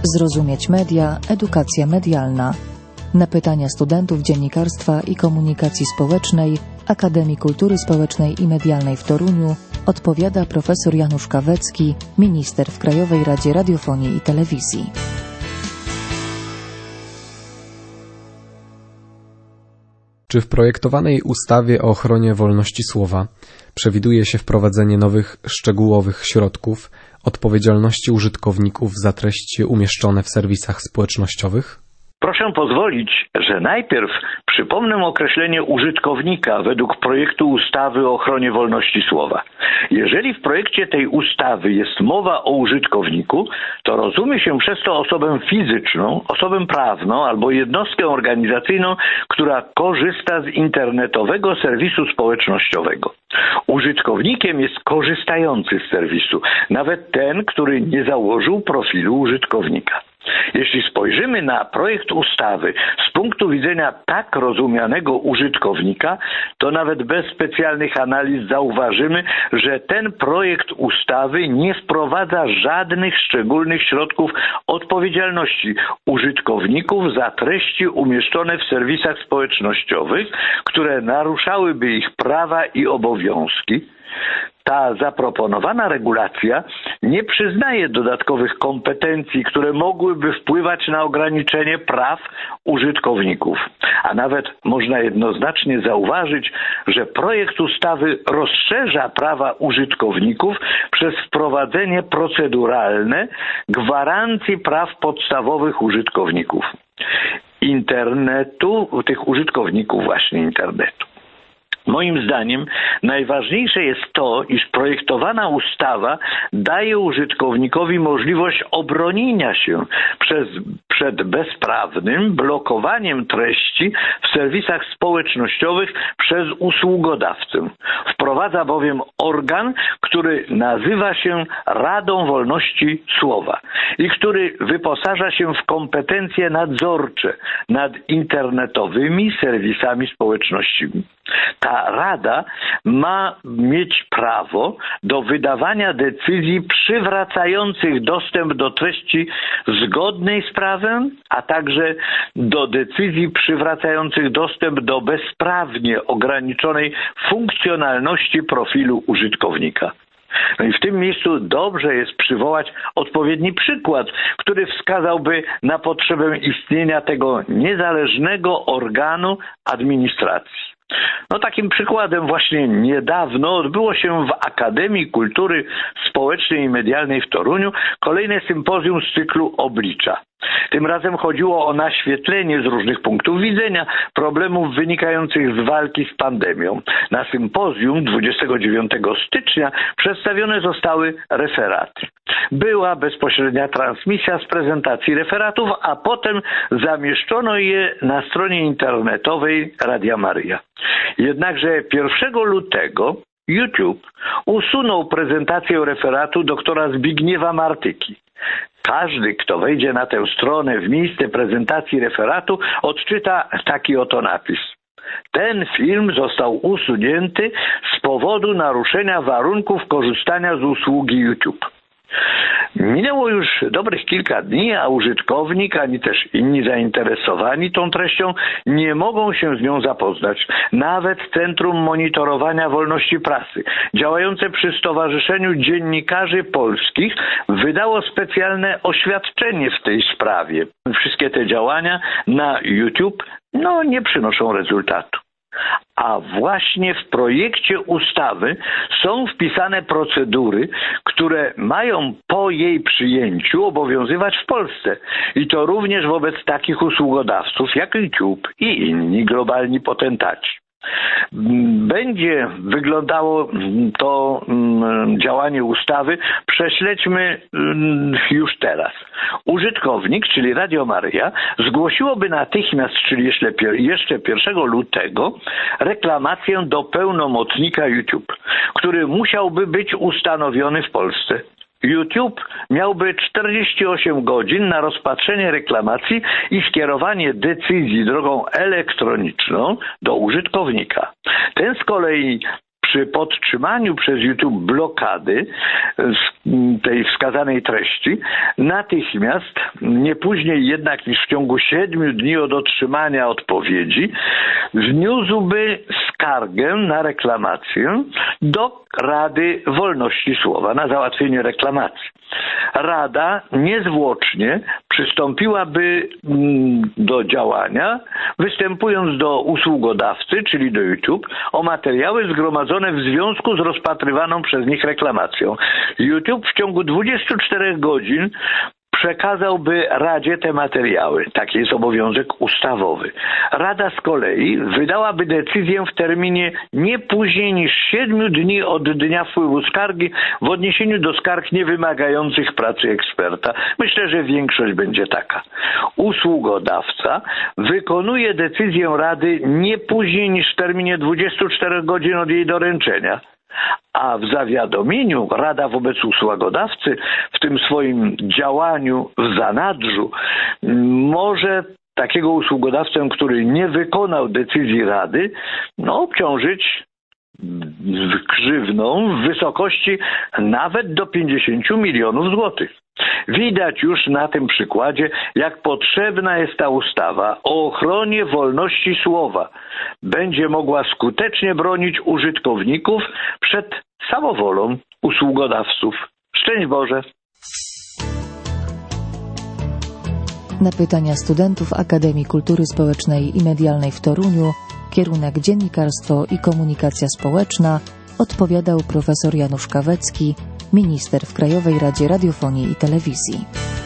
Zrozumieć media, edukacja medialna. Na pytania studentów dziennikarstwa i komunikacji społecznej Akademii Kultury Społecznej i Medialnej w Toruniu odpowiada profesor Janusz Kawecki, minister w Krajowej Radzie Radiofonii i Telewizji. Czy w projektowanej ustawie o ochronie wolności słowa przewiduje się wprowadzenie nowych, szczegółowych środków odpowiedzialności użytkowników za treści umieszczone w serwisach społecznościowych? Proszę pozwolić, że najpierw przypomnę określenie użytkownika według projektu ustawy o ochronie wolności słowa. Jeżeli w projekcie tej ustawy jest mowa o użytkowniku, to rozumie się przez to osobę fizyczną, osobę prawną albo jednostkę organizacyjną, która korzysta z internetowego serwisu społecznościowego. Użytkownikiem jest korzystający z serwisu, nawet ten, który nie założył profilu użytkownika. Jeśli spojrzymy na projekt ustawy z punktu widzenia tak rozumianego użytkownika, to nawet bez specjalnych analiz zauważymy, że ten projekt ustawy nie wprowadza żadnych szczególnych środków odpowiedzialności użytkowników za treści umieszczone w serwisach społecznościowych, które naruszałyby ich prawa i obowiązki. Ta zaproponowana regulacja nie przyznaje dodatkowych kompetencji, które mogłyby wpływać na ograniczenie praw użytkowników. A nawet można jednoznacznie zauważyć, że projekt ustawy rozszerza prawa użytkowników przez wprowadzenie proceduralne gwarancji praw podstawowych użytkowników internetu, tych użytkowników właśnie internetu. Moim zdaniem najważniejsze jest to, iż projektowana ustawa daje użytkownikowi możliwość obronienia się przed bezprawnym blokowaniem treści w serwisach społecznościowych przez usługodawcę. Wprowadza bowiem organ, który nazywa się Radą Wolności Słowa i który wyposaża się w kompetencje nadzorcze nad internetowymi serwisami społecznościowymi. Ta Rada ma mieć prawo do wydawania decyzji przywracających dostęp do treści zgodnej z prawem, a także do decyzji przywracających dostęp do bezprawnie ograniczonej funkcjonalności profilu użytkownika. No i w tym miejscu dobrze jest przywołać odpowiedni przykład, który wskazałby na potrzebę istnienia tego niezależnego organu administracji. No takim przykładem właśnie niedawno odbyło się w Akademii Kultury Społecznej i Medialnej w Toruniu kolejne sympozjum z cyklu Oblicza. Tym razem chodziło o naświetlenie z różnych punktów widzenia problemów wynikających z walki z pandemią. Na sympozjum 29 stycznia przedstawione zostały referaty. Była bezpośrednia transmisja z prezentacji referatów, a potem zamieszczono je na stronie internetowej Radia Maryja. Jednakże 1 lutego YouTube usunął prezentację referatu doktora Zbigniewa Martyki. Każdy, kto wejdzie na tę stronę w miejsce prezentacji referatu, odczyta taki oto napis. Ten film został usunięty z powodu naruszenia warunków korzystania z usługi YouTube. Minęło już dobrych kilka dni, a użytkownik, ani też inni zainteresowani tą treścią nie mogą się z nią zapoznać. Nawet Centrum Monitorowania Wolności Prasy, działające przy Stowarzyszeniu Dziennikarzy Polskich, wydało specjalne oświadczenie w tej sprawie. Wszystkie te działania na YouTube nie przynoszą rezultatu. A właśnie w projekcie ustawy są wpisane procedury, które mają po jej przyjęciu obowiązywać w Polsce. I to również wobec takich usługodawców jak YouTube i inni globalni potentaci. Będzie wyglądało to działanie ustawy. Prześledźmy już teraz. Użytkownik, czyli Radio Maryja, zgłosiłoby natychmiast, czyli jeszcze 1 lutego, reklamację do pełnomocnika YouTube, który musiałby być ustanowiony w Polsce. YouTube miałby 48 godzin na rozpatrzenie reklamacji i skierowanie decyzji drogą elektroniczną do użytkownika. Ten z kolei przy podtrzymaniu przez YouTube blokady tej wskazanej treści natychmiast, nie później jednak niż w ciągu 7 dni od otrzymania odpowiedzi, wniósłby skargę na reklamację do Rady Wolności Słowa na załatwienie reklamacji. Rada niezwłocznie przystąpiłaby do działania, występując do usługodawcy, czyli do YouTube, o materiały zgromadzone w związku z rozpatrywaną przez nich reklamacją. YouTube w ciągu 24 godzin przekazałby Radzie te materiały. Taki jest obowiązek ustawowy. Rada z kolei wydałaby decyzję w terminie nie później niż 7 dni od dnia wpływu skargi w odniesieniu do skarg niewymagających pracy eksperta. Myślę, że większość będzie taka. Usługodawca wykonuje decyzję Rady nie później niż w terminie 24 godzin od jej doręczenia. A w zawiadomieniu Rada wobec usługodawcy w tym swoim działaniu w zanadrzu może takiego usługodawcę, który nie wykonał decyzji Rady, obciążyć grzywną w wysokości nawet do 50 milionów złotych. Widać już na tym przykładzie, jak potrzebna jest ta ustawa o ochronie wolności słowa. Będzie mogła skutecznie bronić użytkowników przed samowolą usługodawców. Szczęść Boże! Na pytania studentów Akademii Kultury Społecznej i Medialnej w Toruniu, kierunek Dziennikarstwo i Komunikacja Społeczna, odpowiadał profesor Janusz Kawecki, minister w Krajowej Radzie Radiofonii i Telewizji.